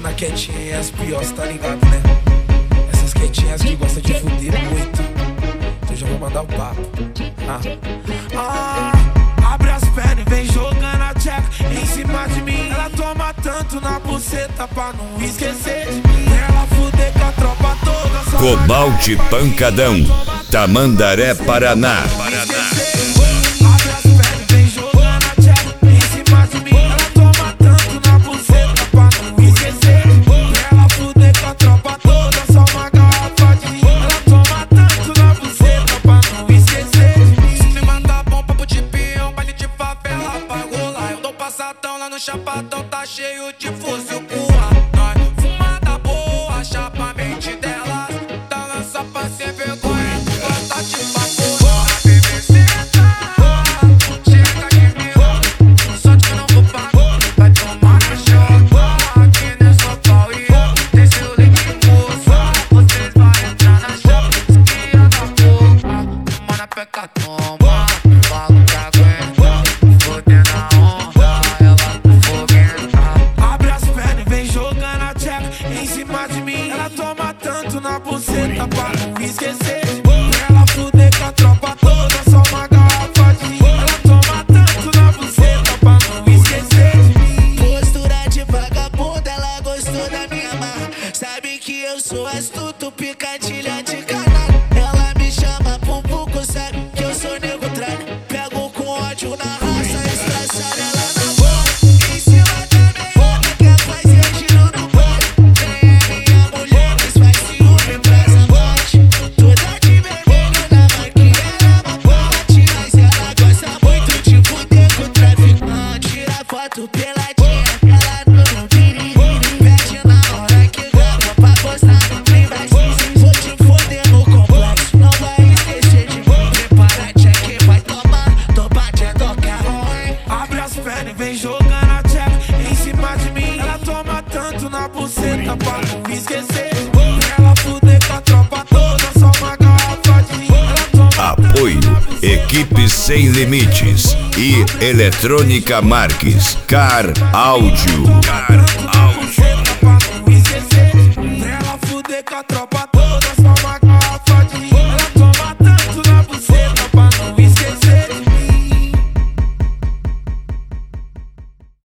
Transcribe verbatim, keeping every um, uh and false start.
na quietinha e as piores, tá ligado, né? Essas quietinhas que gostam de fuder muito. Então já vou mandar o papo. Ah, ah, abre as pernas e vem jogando a tcheca em cima de mim. Ela toma tanto na buceta pra não esquecer de mim. Ela fuder com a tropa toda. Só Cobalt Pancadão, Tamandaré, Paraná. Lá no Chapadão tá cheio de fuzil curra. Nós fumada boa, chapa a mente delas. Tá lá só pra ser vergonha, tu gosta de papo. A bebê senta, chega de mil. Só que eu não vou pagar, vai tomar no chão. Aqui nessa pau e desce o leite moça. Vocês vão entrar na chapa, esquia da boca. Toma na peca, toma, falo que aguenta. Foder na onda. Ela toma tanto na buceta pra não esquecer de mim. Ela fuder com a tropa toda, só uma garrafa de gin. Ela toma tanto na buceta pra não esquecer de mim. Postura de vagabunda, ela gostou da minha marra. Sabe que eu sou astuto, picadilha de canalha. Ela me chama pro buco, sabe que eu sou nego tralha. Pego com ódio na raça, estraçar ela na boca. Em cima da meia, quer fazer giro no baile. Peladinha, ela não piriri. Pede na hora que grava pra postar no private. Vou te foder no complexo, não vai esquecer de mim. Prepara, check, vai tomar, topa, tchê, toca ruim. Abre as pernas e vem jogando a tcheca em cima de mim. Ela toma tanto na buceta pra não esquecer de mim. Ela fuder com a tropa toda, só uma garrafa de gin. Apoio Equipe Sem Limites e Eletrônica Marques. Car Áudio. Car Áudio.